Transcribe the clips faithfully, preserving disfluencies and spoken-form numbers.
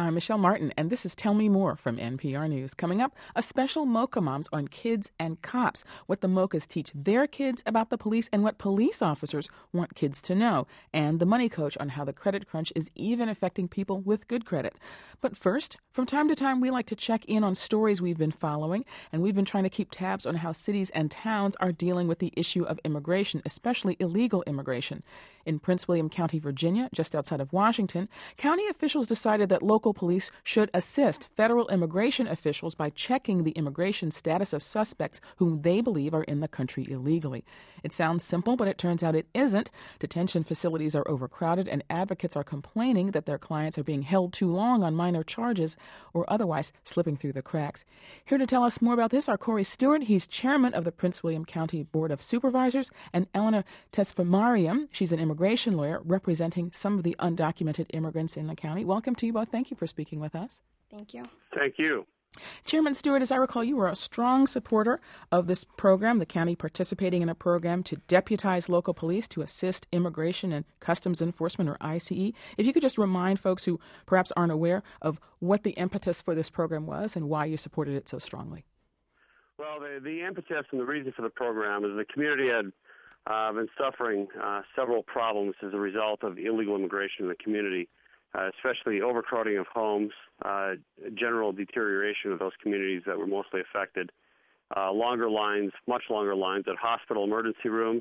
I'm Michelle Martin, and this is Tell Me More from N P R News. Coming up, a special Mocha Moms on kids and cops, what the Mochas teach their kids about the police and what police officers want kids to know, and the Money Coach on how the credit crunch is even affecting people with good credit. But first, from time to time, we like to check in on stories we've been following, and we've been trying to keep tabs on how cities and towns are dealing with the issue of immigration, especially illegal immigration. In Prince William County, Virginia, just outside of Washington, county officials decided that local police should assist federal immigration officials by checking the immigration status of suspects whom they believe are in the country illegally. It sounds simple, but it turns out it isn't. Detention facilities are overcrowded, and advocates are complaining that their clients are being held too long on minor charges or otherwise slipping through the cracks. Here to tell us more about this are Corey Stewart. He's chairman of the Prince William County Board of Supervisors, and Eleanor Tesfamariam. She's an immigration lawyer representing some of the undocumented immigrants in the county. Welcome to you both. Thank you for speaking with us. Thank you. Thank you. Chairman Stewart, as I recall, you were a strong supporter of this program, the county participating in a program to deputize local police to assist Immigration and Customs Enforcement, or I C E. If you could just remind folks who perhaps aren't aware of what the impetus for this program was and why you supported it so strongly. Well, the, the impetus and the reason for the program is the community had uh, been suffering uh, several problems as a result of illegal immigration in the community. Uh, especially overcrowding of homes, uh, general deterioration of those communities that were mostly affected, uh, longer lines, much longer lines at hospital emergency rooms,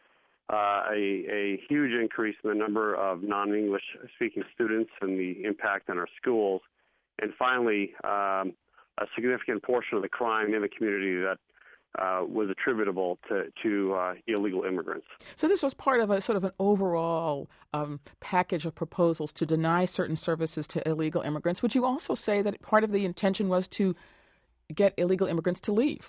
uh, a, a huge increase in the number of non-English speaking students and the impact on our schools, and finally, um, a significant portion of the crime in the community that Uh, was attributable to, to uh, illegal immigrants. So this was part of a sort of an overall um, package of proposals to deny certain services to illegal immigrants. Would you also say that part of the intention was to get illegal immigrants to leave?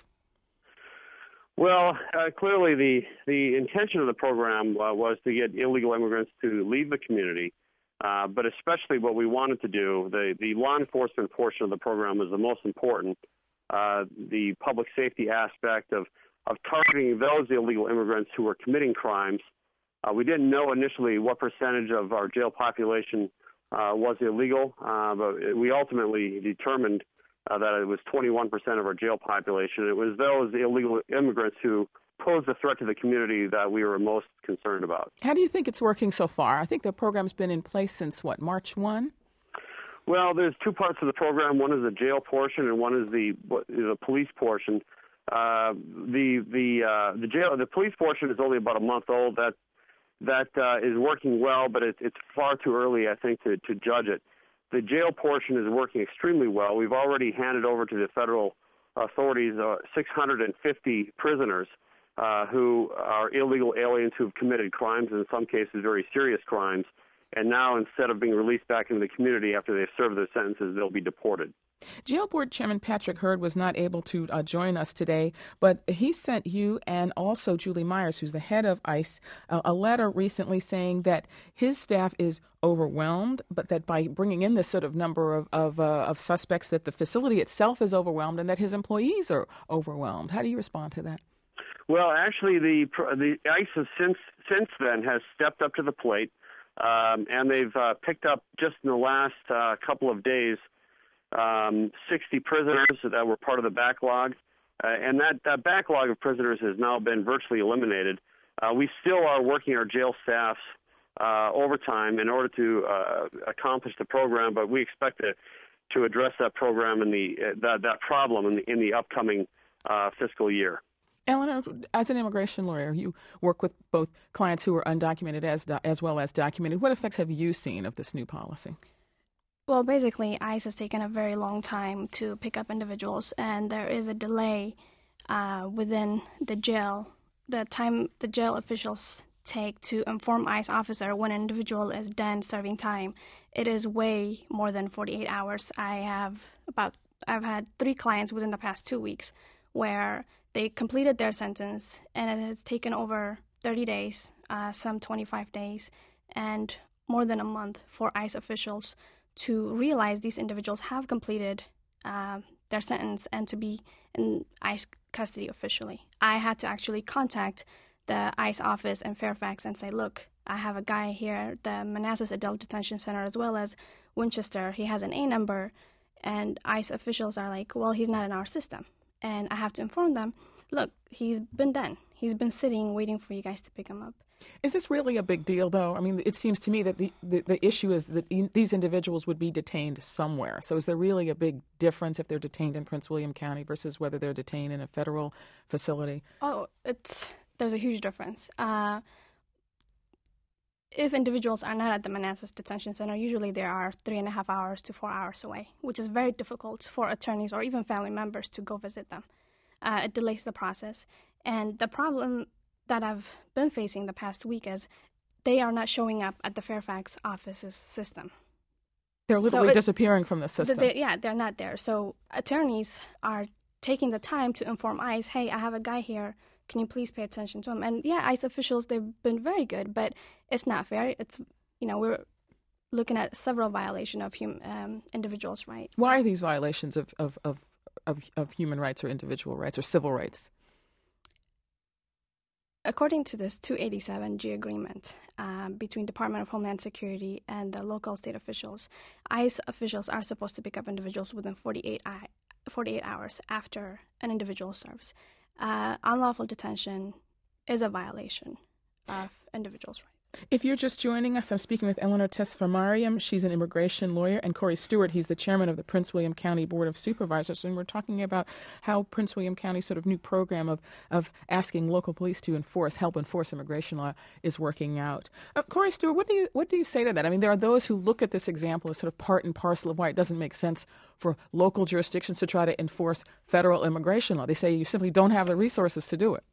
Well, uh, clearly the, the intention of the program uh, was to get illegal immigrants to leave the community, uh, but especially what we wanted to do, the, the law enforcement portion of the program was the most important. Uh, the public safety aspect of, of targeting those illegal immigrants who were committing crimes. Uh, we didn't know initially what percentage of our jail population uh, was illegal, uh, but we ultimately determined uh, that it was twenty-one percent of our jail population. It was those illegal immigrants who posed a threat to the community that we were most concerned about. How do you think it's working so far? I think the program's been in place since, what, March first? Well, there's two parts of the program. One is the jail portion, and one is the the police portion. Uh, the the uh, the jail the police portion is only about a month old. That that uh, is working well, but it, it's far too early, I think, to, to judge it. The jail portion is working extremely well. We've already handed over to the federal authorities uh, six hundred fifty prisoners uh, who are illegal aliens who have committed crimes, in some cases very serious crimes. And now, instead of being released back into the community after they've served their sentences, they'll be deported. Jail Board Chairman Patrick Hurd was not able to uh, join us today, but he sent you and also Julie Myers, who's the head of ICE, uh, a letter recently saying that his staff is overwhelmed, but that by bringing in this sort of number of of, uh, of suspects, that the facility itself is overwhelmed and that his employees are overwhelmed. How do you respond to that? Well, actually, the the ICE has since since then has stepped up to the plate. Um, and they've uh, picked up just in the last uh, couple of days um, sixty prisoners that were part of the backlog. Uh, and that, that backlog of prisoners has now been virtually eliminated. Uh, we still are working our jail staffs uh, overtime in order to uh, accomplish the program, but we expect to, to address that program in the uh, that, that problem in the, in the upcoming uh, fiscal year. Eleanor, as an immigration lawyer, you work with both clients who are undocumented as as well as documented. What effects have you seen of this new policy? Well, basically, ICE has taken a very long time to pick up individuals, and there is a delay uh, within the jail. The time the jail officials take to inform ICE officer when an individual is done serving time, it is way more than forty-eight hours. I have about I've had three clients within the past two weeks where they completed their sentence, and it has taken over thirty days, uh, some twenty-five days, and more than a month for ICE officials to realize these individuals have completed uh, their sentence and to be in ICE custody officially. I had to actually contact the ICE office in Fairfax and say, look, I have a guy here at the Manassas Adult Detention Center as well as Winchester. He has an A number, and ICE officials are like, well, he's not in our system. And I have to inform them, look, he's been done. He's been sitting, waiting for you guys to pick him up. Is this really a big deal, though? I mean, it seems to me that the, the, the issue is that in, these individuals would be detained somewhere. So is there really a big difference if they're detained in Prince William County versus whether they're detained in a federal facility? Oh, it's there's a huge difference. Uh, if individuals are not at the Manassas Detention Center, usually they are three and a half hours to four hours away, which is very difficult for attorneys or even family members to go visit them. Uh, it delays the process. And the problem that I've been facing the past week is they are not showing up at the Fairfax office's system. They're literally so it, disappearing from the system. They, yeah, they're not there. So attorneys are taking the time to inform ICE, hey, I have a guy here. Can you please pay attention to him? And yeah, ICE officials, they've been very good, but it's not fair. It's, you know, we're looking at several violations of hum, um, individuals' rights. Why are these violations of, of, of, of, of human rights or individual rights or civil rights? According to this two eighty-seven G agreement um, between Department of Homeland Security and the local state officials, ICE officials are supposed to pick up individuals within forty-eight, forty-eight hours after an individual serves. Uh, unlawful detention is a violation of individuals' rights. If you're just joining us, I'm speaking with Eleanor Tesfamariam. She's an immigration lawyer, and Corey Stewart, he's the chairman of the Prince William County Board of Supervisors, and we're talking about how Prince William County's sort of new program of, of asking local police to enforce, help enforce immigration law is working out. Uh, Corey Stewart, what do you what do you say to that? I mean, there are those who look at this example as sort of part and parcel of why it doesn't make sense for local jurisdictions to try to enforce federal immigration law. They say you simply don't have the resources to do it.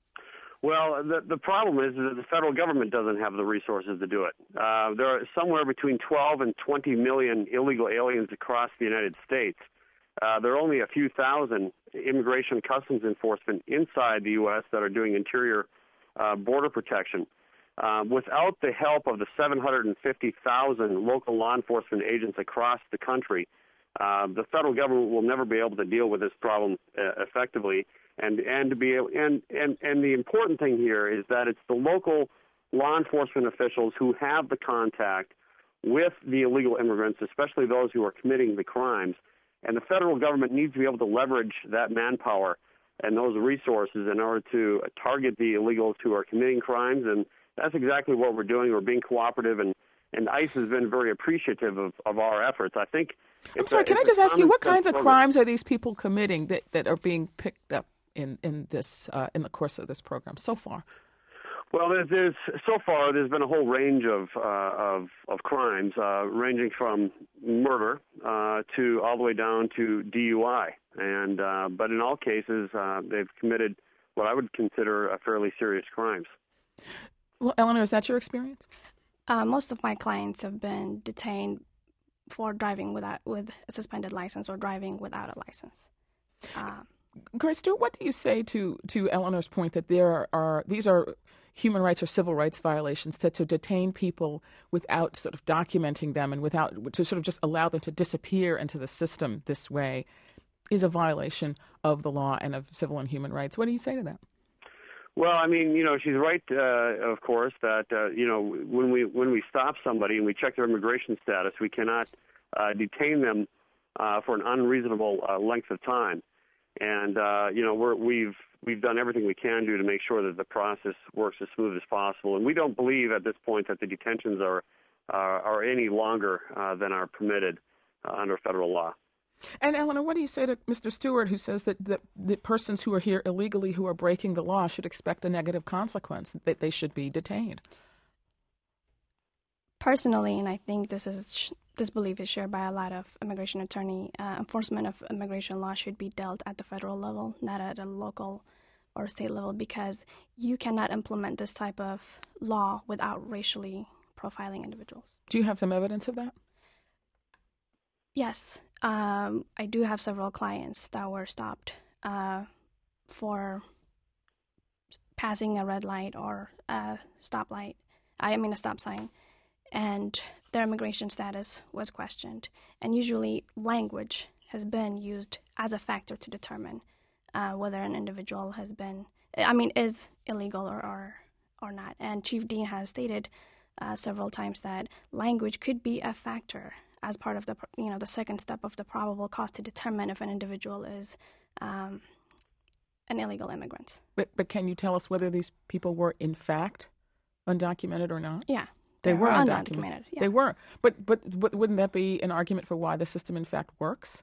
Well, the, the problem is that the federal government doesn't have the resources to do it. Uh, there are somewhere between twelve and twenty million illegal aliens across the United States. Uh, there are only a few thousand immigration customs enforcement inside the U S that are doing interior uh, border protection. Uh, without the help of the seven hundred fifty thousand local law enforcement agents across the country, uh, the federal government will never be able to deal with this problem uh, effectively. And and to be able, and, and and the important thing here is that it's the local law enforcement officials who have the contact with the illegal immigrants, especially those who are committing the crimes. And the federal government needs to be able to leverage that manpower and those resources in order to target the illegals who are committing crimes. And that's exactly what we're doing. We're being cooperative, and, and ICE has been very appreciative of, of our efforts. I think. I'm sorry. A, can I just ask you, what kinds of program. crimes are these people committing that, that are being picked up in in this uh, in the course of this program so far? Well, there's, there's so far there's been a whole range of uh, of, of crimes, uh, ranging from murder uh, to all the way down to D U I, and uh, but in all cases uh, they've committed what I would consider a fairly serious crimes. Well, Eleanor, is that your experience? Uh, most of my clients have been detained for driving without with a suspended license or driving without a license. Uh, Corey Stewart, what do you say to, to Eleanor's point that there are, are these are human rights or civil rights violations, that to detain people without sort of documenting them and without to sort of just allow them to disappear into the system this way is a violation of the law and of civil and human rights? What do you say to that? Well, I mean, you know, she's right, uh, of course, that, uh, you know, when we when we stop somebody and we check their immigration status, we cannot uh, detain them uh, for an unreasonable uh, length of time. And, uh, you know, we're, we've we've done everything we can do to make sure that the process works as smooth as possible. And we don't believe at this point that the detentions are, uh, are any longer uh, than are permitted uh, under federal law. And, Eleanor, what do you say to Mister Stewart, who says that the, the persons who are here illegally, who are breaking the law, should expect a negative consequence, that they should be detained? Personally, and I think this is this belief is shared by a lot of immigration attorney, uh, enforcement of immigration law should be dealt at the federal level, not at a local or state level, because you cannot implement this type of law without racially profiling individuals. Do you have some evidence of that? Yes. Um, I do have several clients that were stopped uh, for passing a red light or a stoplight. I mean a stop sign. And their immigration status was questioned. And usually language has been used as a factor to determine uh, whether an individual has been, I mean, is illegal or, or, or not. And Chief Dean has stated uh, several times that language could be a factor as part of the, you know, the second step of the probable cause to determine if an individual is um, an illegal immigrant. But, but can you tell us whether these people were in fact undocumented or not? Yeah. They were undocumented. undocumented yeah. They were. But, but but wouldn't that be an argument for why the system in fact works?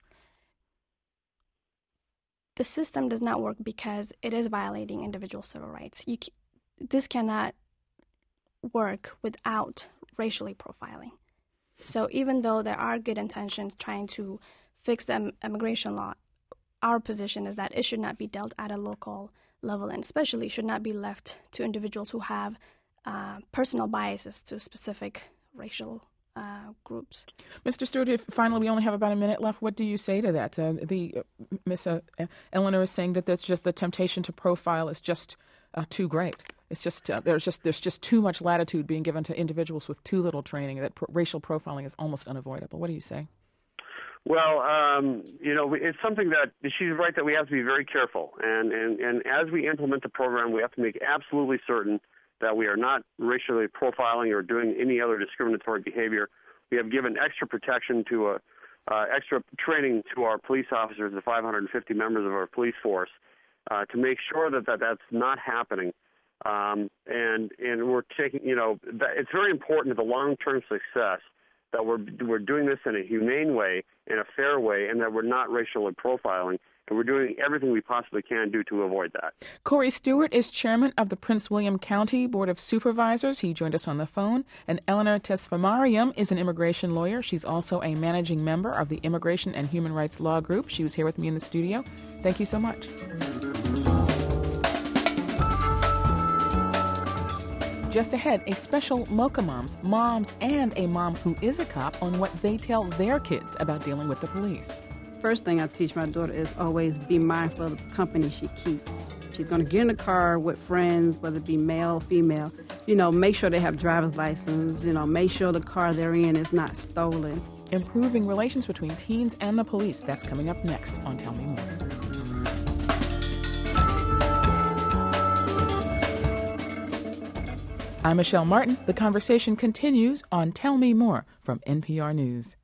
The system does not work because it is violating individual civil rights. You, this cannot work without racially profiling. So even though there are good intentions trying to fix the immigration law, our position is that it should not be dealt at a local level, and especially should not be left to individuals who have uh, personal biases to specific racial uh, groups. Mister Stewart, if finally we only have about a minute left, what do you say to that? Uh, the uh, Miss uh, Eleanor is saying that that's just the temptation to profile is just uh, too great. It's just uh, there's just there's just too much latitude being given to individuals with too little training. That pro- racial profiling is almost unavoidable. What do you say? Well, um, you know, it's something that she's right that we have to be very careful, and, and, and as we implement the program, we have to make absolutely certain that we are not racially profiling or doing any other discriminatory behavior. We have given extra protection to a uh, extra training to our police officers, the five hundred fifty members of our police force, uh, to make sure that, that that's not happening. Um, and and we're taking, you know, that it's very important to the long-term success that we're we're doing this in a humane way, in a fair way, and that we're not racially profiling, and we're doing everything we possibly can do to avoid that. Corey Stewart is chairman of the Prince William County Board of Supervisors. He joined us on the phone. And Eleanor Tesfamariam is an immigration lawyer. She's also a managing member of the Immigration and Human Rights Law Group. She was here with me in the studio. Thank you so much. Just ahead, a special Mocha Moms, moms and a mom who is a cop on what they tell their kids about dealing with the police. First thing I teach my daughter is always be mindful of the company she keeps. She's going to get in the car with friends, whether it be male or female. You know, make sure they have driver's license. You know, make sure the car they're in is not stolen. Improving relations between teens and the police. That's coming up next on Tell Me More. I'm Michelle Martin. The conversation continues on Tell Me More from N P R News.